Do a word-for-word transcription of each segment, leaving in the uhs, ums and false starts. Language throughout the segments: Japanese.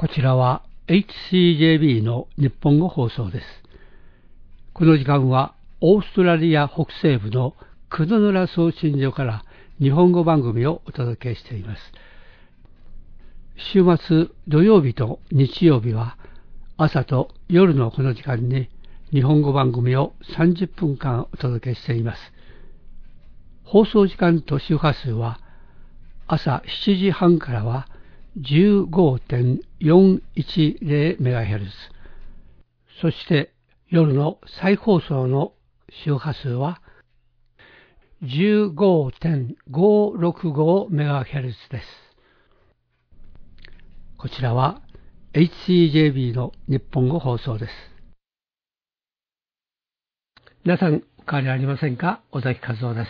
こちらは エイチシージェービー の日本語放送です。この時間はオーストラリア北西部のクドヌラ送信所から日本語番組をお届けしています。週末土曜日と日曜日は朝と夜のこの時間に日本語番組をさんじゅっぷんかんお届けしています。放送時間と周波数は朝しちじはんからは じゅうごてんよんいちゼロメガヘルツ、 そして夜の再放送の周波数は じゅうごてんごろくごメガヘルツ です。こちらは エイチシージェービー の日本語放送です。皆さんお変わりありませんか？尾崎和夫です。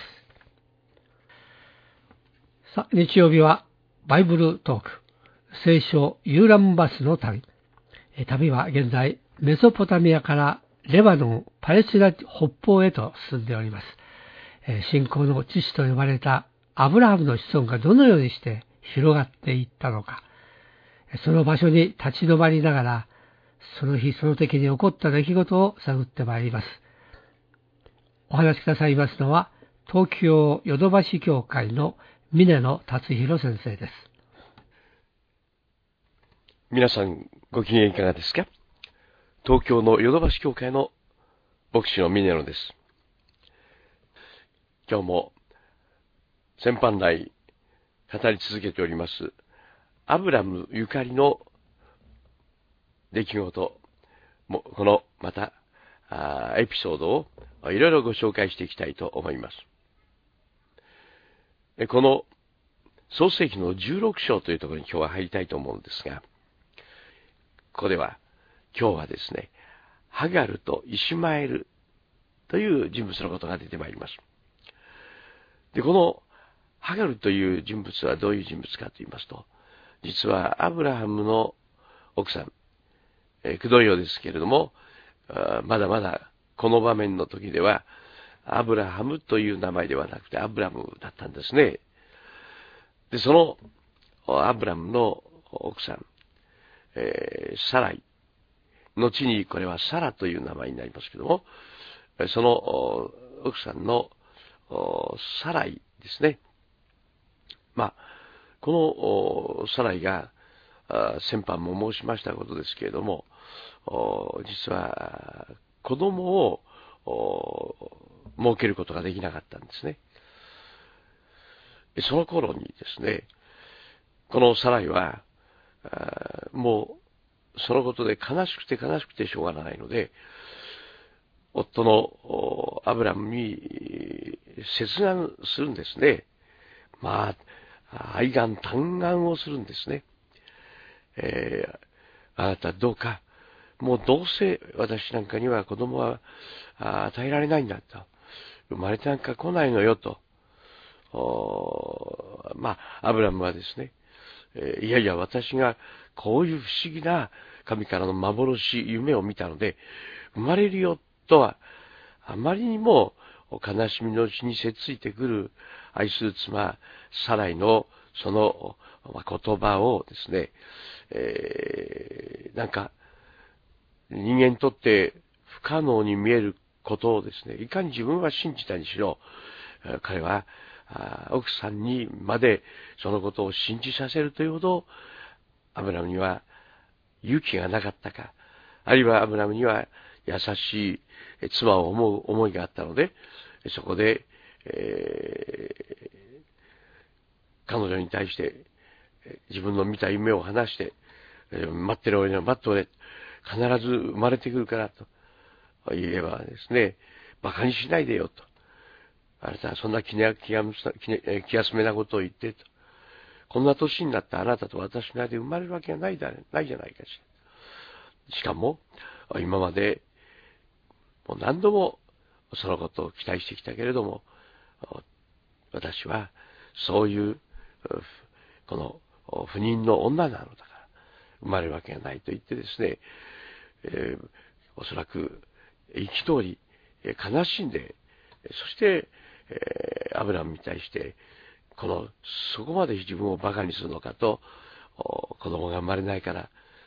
さあ、日曜日はバイブルトーク、聖書遊覧バスの旅。旅は現在メソポタミアからレバノン、パレスチナ北方へと進んでおります。信仰の父と呼ばれたアブラハムの子孫がどのようにして広がっていったのか、その場所に立ち止まりながら、その日その時に起こった出来事を探ってまいります。お話しくださいますのは、東京ヨドバシ教会の峰野達弘先生です。 皆さんご機嫌いかがですか？東京のヨドバシ教会の牧師の峰野です。今日も先般来語り続けておりますアブラムゆかりの出来事も、このまたエピソードをいろいろご紹介していきたいと思います。この創世記のじゅうろく章というところに今日は入りたいと思うんですが、ここでは今日はですね、ハガルとイシュマエルという人物のことが出てまいります。で、このハガルという人物はどういう人物かと言いますと、実はアブラハムの奥さん、えー、クドンヨですけれども、まだまだこの場面の時ではアブラハムという名前ではなくてアブラムだったんですね。で、そのアブラムの奥さん、えー、サライ、後にこれはサラという名前になりますけども、その奥さんのサライですね。まあ、このサライが先般も申しましたことですけれども、実は子供を設けることができなかったんですね。その頃にですね、このサライはもうそのことで悲しくて悲しくてしょうがないので、夫のアブラムに接願するんですね。まあ、愛願嘆願をするんですね。えー、あなたどうか、もうどうせ私なんかには子供は与えられないんだと。生まれてなんか来ないのよと。まあ、アブラムはですね、えー、いやいや私がこういう不思議な神からの幻、夢を見たので、生まれるよとは、あまりにも悲しみのうちにせっついてくる愛する妻、サライのその言葉をですね、えー、なんか人間にとって不可能に見えることをですね、いかに自分は信じたにしろ、彼は奥さんにまでそのことを信じさせるというほど、アブラムには勇気がなかったか、あるいはアブラムには優しい妻を思う思いがあったので、そこで、えー、彼女に対して自分の見た夢を話して、待ってる俺には待っておれ、必ず生まれてくるからと言えばですね、馬鹿にしないでよと。あなたはそんな気や気や気休めなことを言ってと。こんな年になったあなたと私の間で生まれるわけがないだないじゃないかしら。しかも今までもう何度もそのことを期待してきたけれども、私はそういうこの不妊の女なのだから生まれるわけがないと言ってですね、えー、おそらく生き通り悲しんで、そして、えー、アブラムに対してこのそこまで自分をバカにするのかと、子供が生まれないから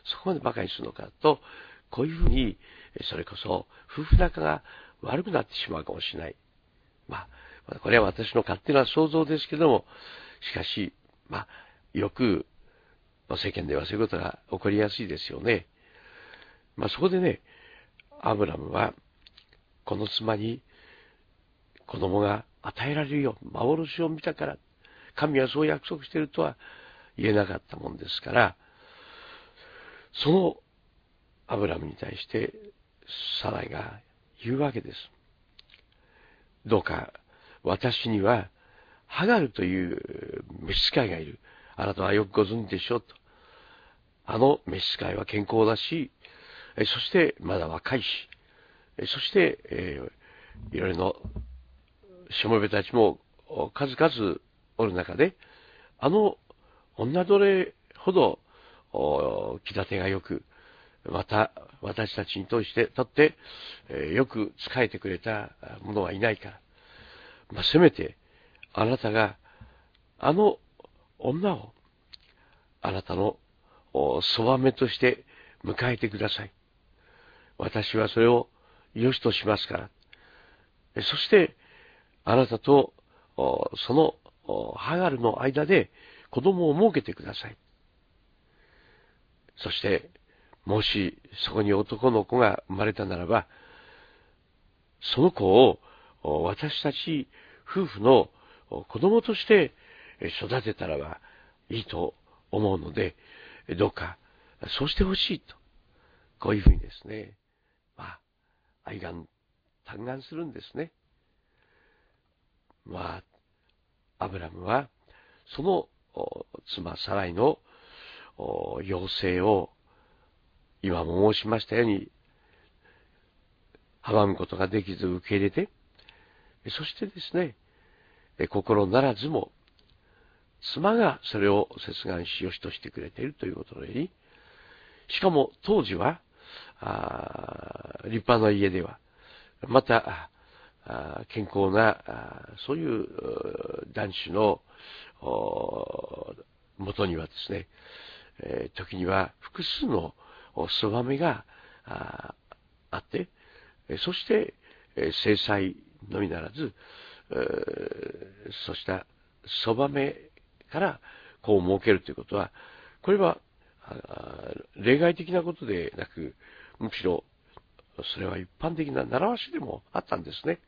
そこまで馬鹿にするのかと、こういうふうに、それこそ夫婦仲が悪くなってしまうかもしれない。まあ、これは私の勝手な想像ですけども、しかし、まあ、よく、世間ではそういうことが起こりやすいですよね。まあ、そこでね、アブラムは、この妻に子供が与えられるよ、幻を見たから、神はそう約束しているとは言えなかったもんですから、そのアブラムに対してサライが言うわけです。どうか私にはハガルという召使いがいる。あなたはよくご存知でしょうと。あの召使いは健康だし、そしてまだ若いし、そして、えー、いろいろのしもべたちも数々おる中で、あの女奴隷ほど気立てがよく、また私たちにとしてとって、えー、よく仕えてくれた者はいないから、まあ、せめてあなたがあの女をあなたのそばめとして迎えてください。私はそれを良しとしますから。そしてあなたとそのハガルの間で子供を設けてください。そしてもしそこに男の子が生まれたならば、その子を私たち夫婦の子供として育てたらばいいと思うので、どうかそうしてほしいと、こういうふうにですね、まあ愛願嘆願するんですね。まあアブラムはその妻サライの要請を今も申しましたように阻むことができず受け入れて、そしてですね、心ならずも妻がそれを切願しよしとしてくれているということのように、しかも当時は立派な家では、また健康なそういう男子のもとにはですね、時には複数のそばめがあって、そして制裁のみならず、そうしたそばめから子を設けるということは、これは例外的なことでなく、むしろそれは一般的な習わしでもあったんですね。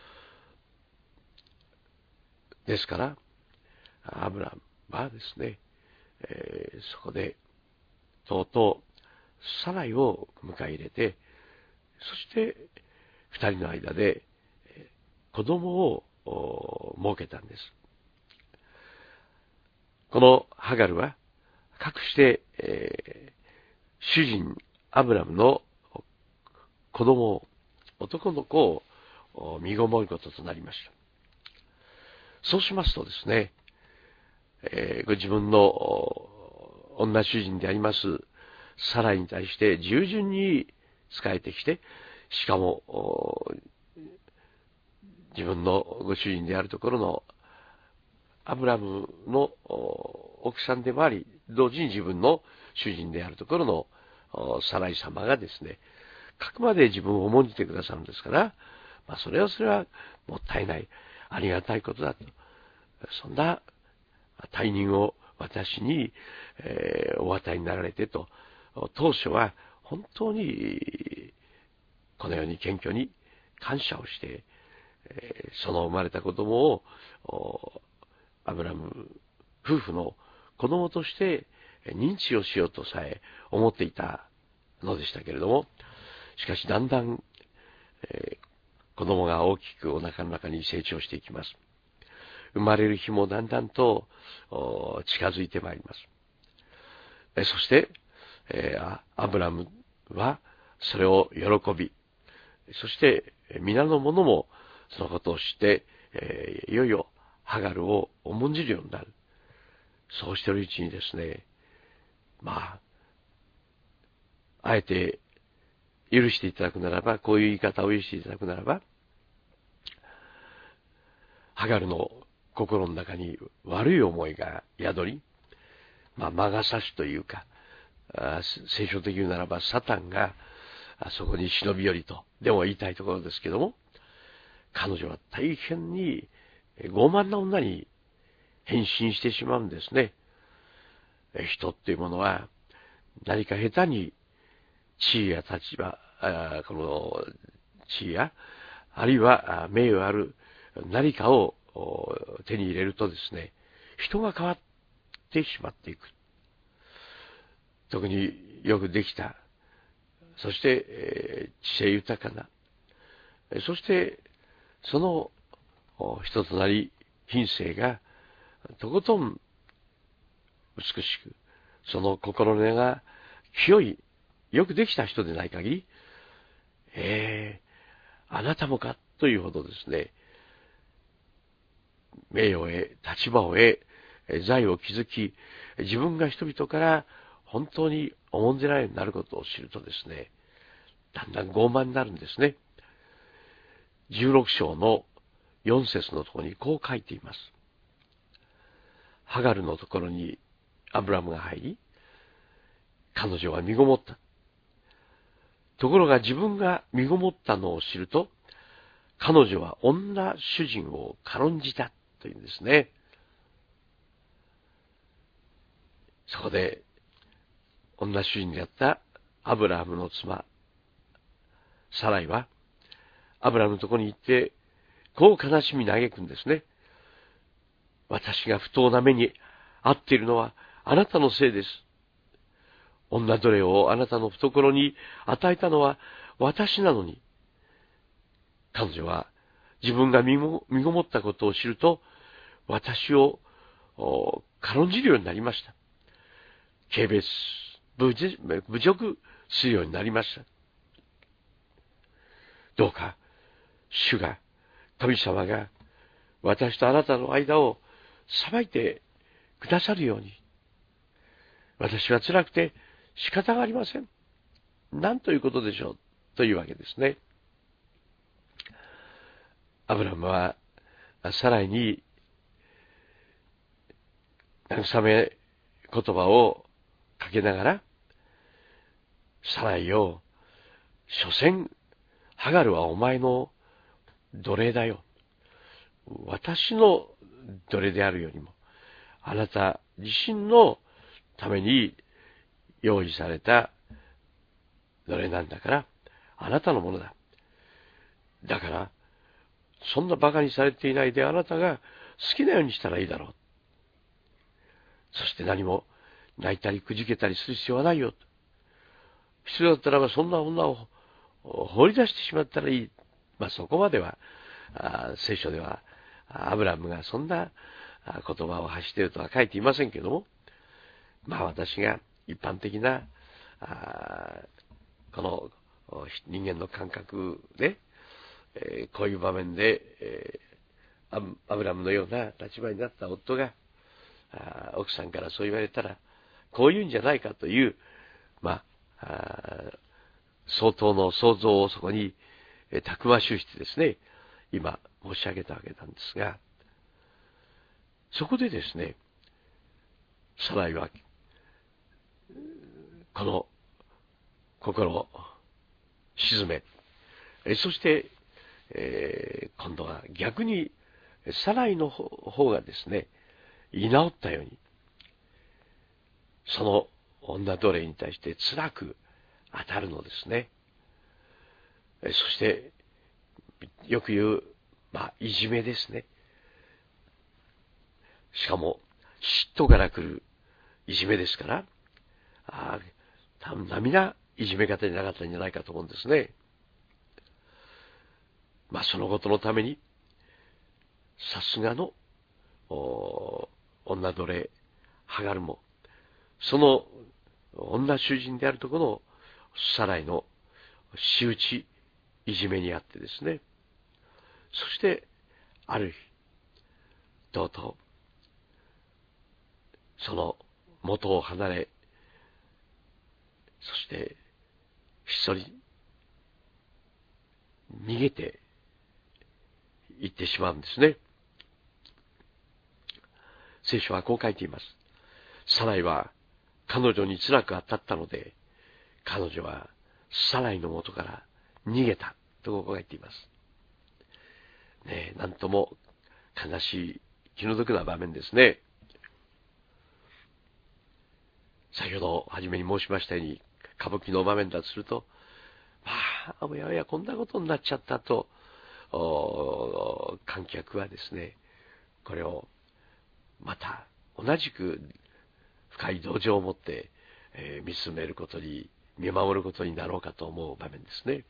ですからアブラムはですね、えー、そこでとうとうサライを迎え入れて、そして二人の間で子供を設けたんです。このハガルはかくして、えー、主人アブラムの子供を、男の子を身ごもることとなりました。そうしますとですね、えー、ご自分の女主人でありますサライに対して従順に仕えてきて、しかも自分のご主人であるところのアブラムの奥さんでもあり、同時に自分の主人であるところのサライ様がですね、かくまで自分を重んじてくださるんですから、まあ、それはそれはもったいない、ありがたいことだと。そんな大任を私に、えー、お与えになられてと、当初は本当にこのように謙虚に感謝をして、えー、その生まれた子供をアブラム夫婦の子供として認知をしようとさえ思っていたのでしたけれども、しかしだんだん、えー、子供が大きくお腹の中に成長していきます。生まれる日もだんだんと近づいてまいります。えそして、えー、アブラムはそれを喜び、そして皆の者もそのことを知って、えー、いよいよハガルを重んじるようになる。そうしているうちにですね、まあ、あえて許していただくならば、こういう言い方を許していただくならば、ハガルの心の中に悪い思いが宿り、まあ、魔が差しというか、 聖書的に言うならばサタンがそこに忍び寄りとでも言いたいところですけども、彼女は大変に傲慢な女に変身してしまうんですね。人っていうものは何か下手に地位や立場、この地位やあるいは名誉ある何かを手に入れるとですね、人が変わってしまっていく。特によくできた、そして、えー、知性豊かな、そしてその人となり品性がとことん美しく、その心の根が清い、よくできた人でない限り、えー、あなたもかというほどですね、名誉を得、立場を得、財を築き、自分が人々から本当に重んじられるようになることを知るとですね、だんだん傲慢になるんですね。じゅうろく章のよん節のところにこう書いています。ハガルのところにアブラムが入り、彼女は身ごもった。ところが自分が身ごもったのを知ると、彼女は女主人を軽んじたというんですね。そこで女主人であったアブラハムの妻サライはアブラハムのところに行ってこう悲しみ嘆くんですね。私が不当な目に遭っているのはあなたのせいです。女奴隷をあなたの懐に与えたのは私なのに。彼女は自分が身ごもったことを知ると私を軽んじるようになりました。軽蔑、侮辱するようになりました。どうか主が、神様が私とあなたの間を裁いてくださるように。私は辛くて仕方がありません。何ということでしょうというわけですね。アブラムはサライに慰め言葉をかけながら、サライよ、所詮ハガルはお前の奴隷だよ。私の奴隷であるよりも、あなた自身のために用意された奴隷なんだから、あなたのものだ。だから、そんな馬鹿にされていないであなたが好きなようにしたらいいだろう。そして何も泣いたりくじけたりする必要はないよ。必要だったらばそんな女を放り出してしまったらいい。まあそこまでは聖書ではアブラムがそんな言葉を発しているとは書いていませんけども、まあ私が一般的なこの人間の感覚で、えー、こういう場面で、えー、アブラムのような立場になった夫が奥さんからそう言われたらこういうんじゃないかという、まあ、相当の想像をそこにたくましゅうしてですね、今申し上げたわけなんですが、そこでですね、サライはこの心を沈め、そして、えー、今度は逆にサライの方がですね、居直ったように、その女奴隷に対して辛く当たるのですね。そして、よく言う、まあ、いじめですね。しかも、嫉妬から来るいじめですから、あ多分並ないじめ方になかったんじゃないかと思うんですね。まあ、そのことのために、さすがの女奴隷ハガルも、その女主人であるところのサライの仕打ち、いじめにあってですね、そしてある日、とうとうその元を離れ、そしてひっそり逃げていってしまうんですね。聖書はこう書いています。サライは彼女に辛く当たったので、彼女はサライの元から逃げたとここが言っています。ねえ、なんとも悲しい気の毒な場面ですね。先ほど初めに申しましたように、歌舞伎の場面だとすると、ああ、おやおやこんなことになっちゃったと、観客はですね、これをまた同じく深い同情を持って、えー、見つめることに、見守ることになろうかと思う場面ですね。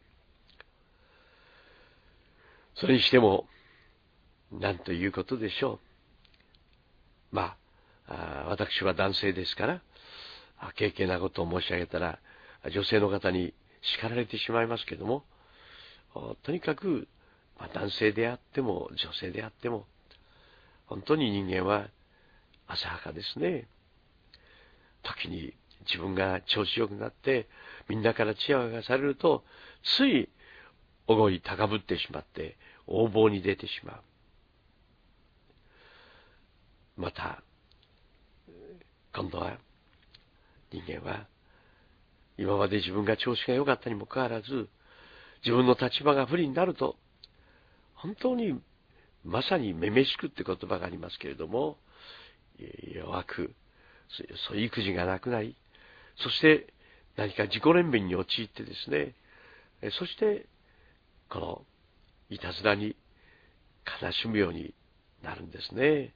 それにしても、なんということでしょう。まあ、あ私は男性ですから、軽々なことを申し上げたら、女性の方に叱られてしまいますけども、とにかく、まあ、男性であっても女性であっても、本当に人間は浅はかですね。時に自分が調子よくなって、みんなからちやほやがされると、ついおごり高ぶってしまって、横暴に出てしまう。また、今度は、人間は、今まで自分が調子が良かったにもかかわらず、自分の立場が不利になると、本当に、まさにめめしくって言葉がありますけれども、弱く、そういう育児がなくなり、そして何か自己憐憫に陥ってですね、そして、この、いたずらに悲しむようになるんですね。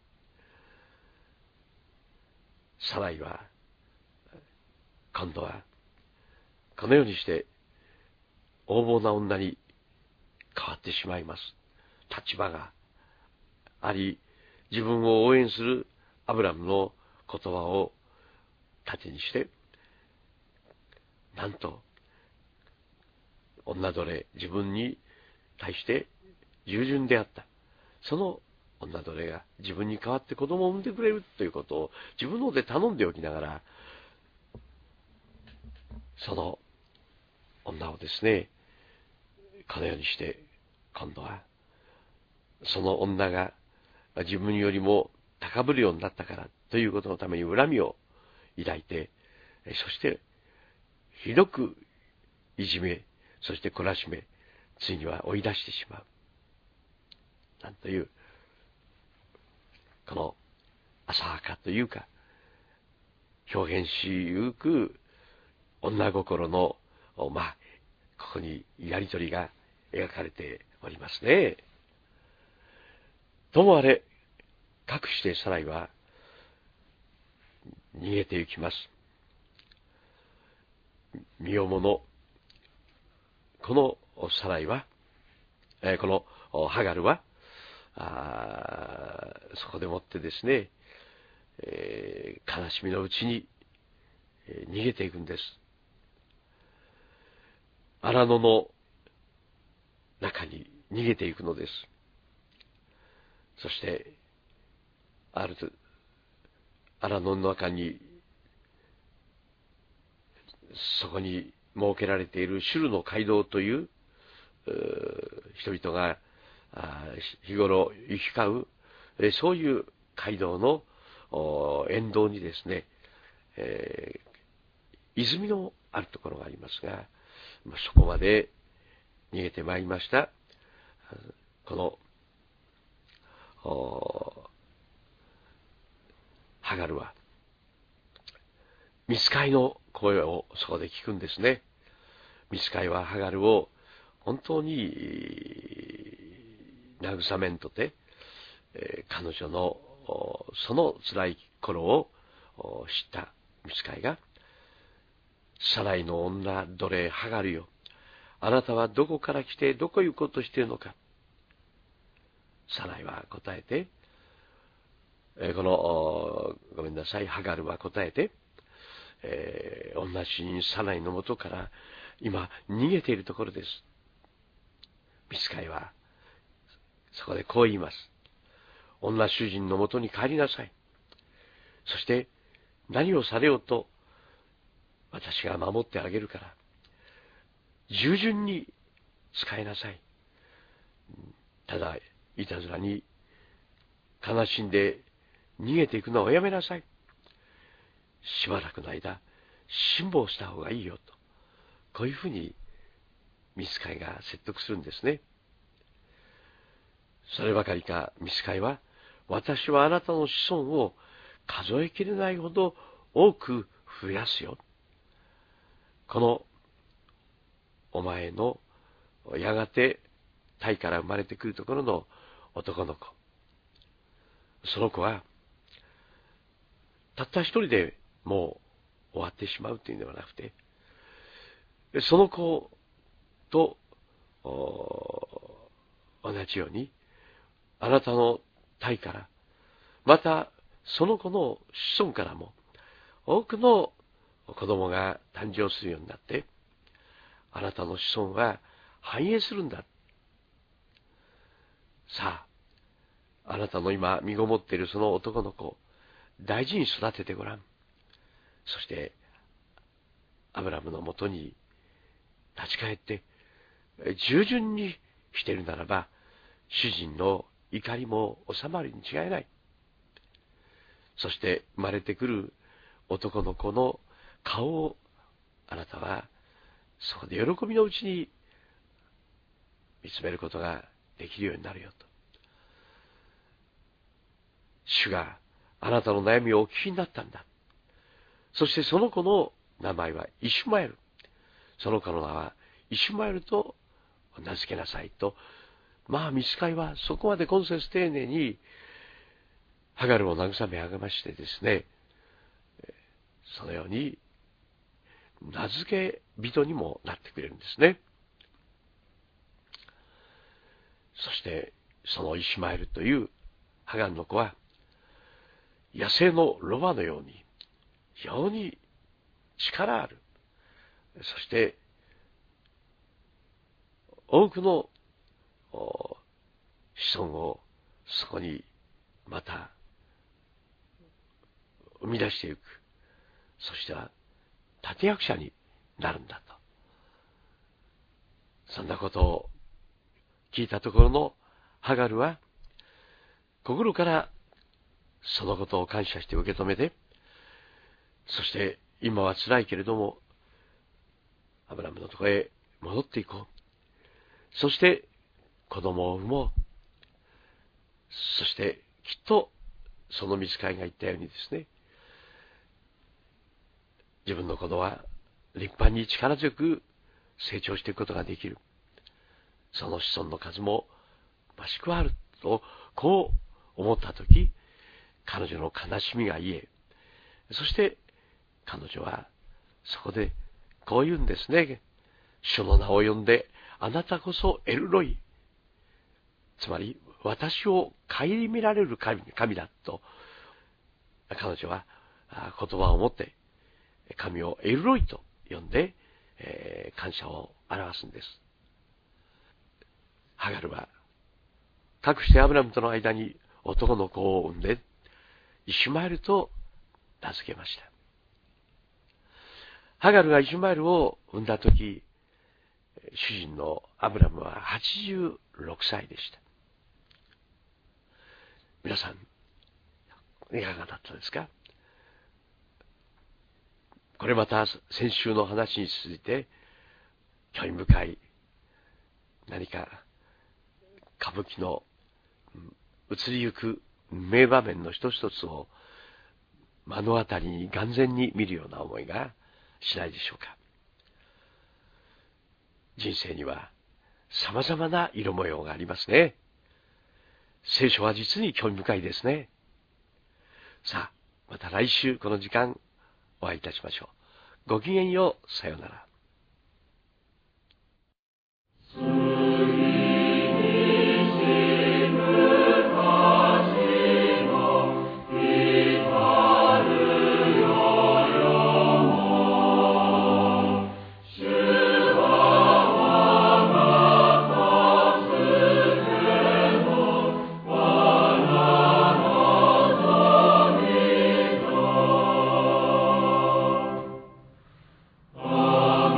サライは、今度は、このようにして、横暴な女に変わってしまいます。立場があり、自分を応援するアブラムの言葉を盾にして、なんと、女奴隷、自分に対して従順であった。その女奴隷が自分に代わって子供を産んでくれるということを自分ので頼んでおきながら、その女をですね、このようにして、今度は、その女が自分よりも高ぶるようになったからということのために恨みを抱いて、そしてひどくいじめ、そして懲らしめ、ついには追い出してしまう。なんという、この浅はかというか、表現しゆく女心の、まあ、ここにやりとりが描かれておりますね。ともあれ、かくしてサライは逃げて行きます。身をもの、このサライは、えー、このハガルは、あそこでもってですね、えー、悲しみのうちに、えー、逃げていくんです。荒野の中に逃げていくのです。そして、ある荒野の中に、そこに設けられているシュルの街道という、う人々が日頃行き交う、そういう街道の沿道にですね、えー、泉のあるところがありますが、そこまで逃げてまいりました。このハガルは御使いの声をそこで聞くんですね。御使いはハガルを本当に慰めんとて、彼女のその辛い頃を知った御使いが、サライの女奴隷ハガルよ、あなたはどこから来てどこ行こうとしているのか。サライは答えて、このごめんなさいハガルは答えて、えー、女主人サライのもとから今逃げているところです。御使いはそこでこう言います。女主人のもとに帰りなさい。そして何をされようと私が守ってあげるから、従順に使いなさい。ただいたずらに悲しんで逃げていくのはおやめなさい。 しばらくの間辛抱した方がいいよと、こういうふうにミツカイが説得するんですね。そればかりかミツカイは、私はあなたの子孫を数えきれないほど多く増やすよ。このお前のやがてタイから生まれてくるところの男の子、その子はたった一人でもう終わってしまうというのではなくて、その子と同じようにあなたのタイから、またその子の子孫からも多くの子供が誕生するようになって、あなたの子孫は繁栄するんだ。さあ、あなたの今身ごもっているその男の子、大事に育ててごらん。そしてアブラムのもとに立ち返って、従順にしているならば、主人の怒りも収まるに違いない。そして生まれてくる男の子の顔をあなたはそこで喜びのうちに見つめることができるようになるよと。主があなたの悩みをお聞きになったんだ。そしてその子の名前はイシュマエル。その子の名はイシュマエルと名付けなさいと。まあミツカイはそこまで懇切丁寧にハガルを慰め励ましてですね、そのように名付け人にもなってくれるんですね。そしてそのイシュマエルというハガルの子は野生のロバのように非常に力ある、そして多くの子孫をそこにまた生み出していく、そしては立役者になるんだと。そんなことを聞いたところのハガルは心からそのことを感謝して受け止めて、そして今は辛いけれどもアブラムのところへ戻っていこう、そして子供を産もう、そしてきっとそのミツカイが言ったようにですね、自分の子供は立派に力強く成長していくことができる、その子孫の数も増し加わるとこう思ったとき、彼女の悲しみが癒え、そして彼女はそこでこう言うんですね。主の名を呼んで、あなたこそエルロイ、つまり私を顧みられる 神, 神だと彼女は言葉を持って神をエルロイと呼んで、えー、感謝を表すんです。ハガルはかくしてアブラムとの間に男の子を産んでイシュマエルと名付けました。ハガルがイシュマエルを産んだとき、主人のアブラムははちじゅうろくさいでした。皆さんいかがだったですか？これまた先週の話に続いて興味深い何か歌舞伎の移りゆく名場面の一つ一つを目の当たりに眼前に見るような思いがしないでしょうか。人生には様々な色模様がありますね。聖書は実に興味深いですね。さあ、また来週この時間お会いいたしましょう。ごきげんよう。さようなら。 Amen.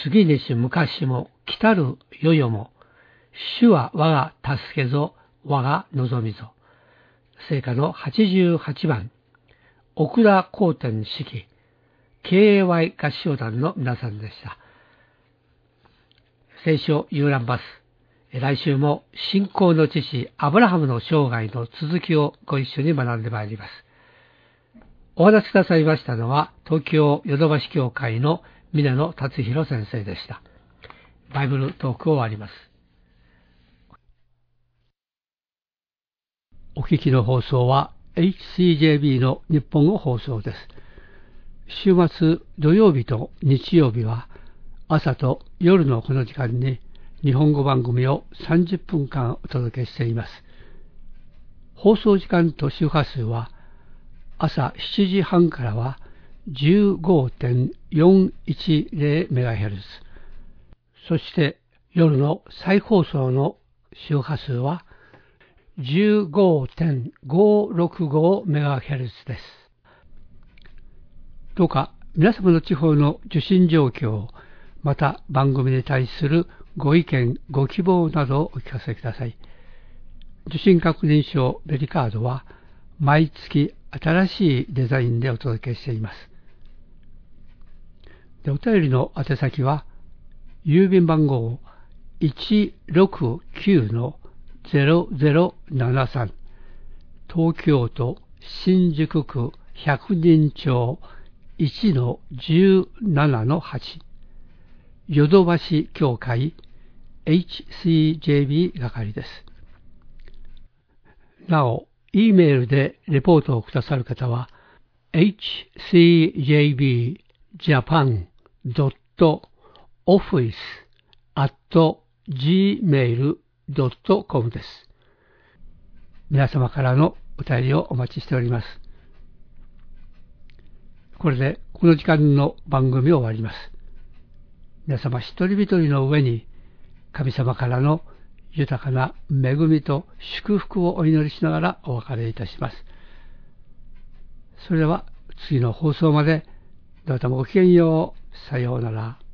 次にし昔も来たる世々も、主は我が助けぞ、我が望みぞ。聖歌のはちじゅうはちばん、奥田光天指揮、ケーエーワイ 合唱団の皆さんでした。聖書遊覧バス。来週も信仰の父アブラハムの生涯の続きをご一緒に学んでまいります。お話しくださいましたのは東京ヨドバシ教会の峰野達弘先生でした。バイブルトークを終わります。お聞きの放送は エイチシージェービー の日本語放送です。週末土曜日と日曜日は朝と夜のこの時間に日本語番組をさんじゅっぷんかんお届けしています。放送時間と周波数は朝しちじはんからは じゅうごてんよんいちゼロメガヘルツ、そして夜の再放送の周波数は じゅうごてんごろくごメガヘルツ です。どうか皆様の地方の受信状況、また番組に対するご意見、ご希望などをお聞かせください。受信確認証ベリカードは毎月新しいデザインでお届けしています。でお便りの宛先は郵便番号 いちろくきゅうのゼロゼロななさん 東京都新宿区百人町 いちのじゅうななのはち ヨドバシ協会 エイチシージェービー 係です。なお、E メールでレポートをくださる方は エイチシージェービージャパンドットオフィスアットジーメールドットコム です。皆様からのお便りをお待ちしております。これでこの時間の番組を終わります。皆様一人一人の上に神様からの豊かな恵みと祝福をお祈りしながらお別れいたします。それでは次の放送までどうぞごきげんよう。さようなら。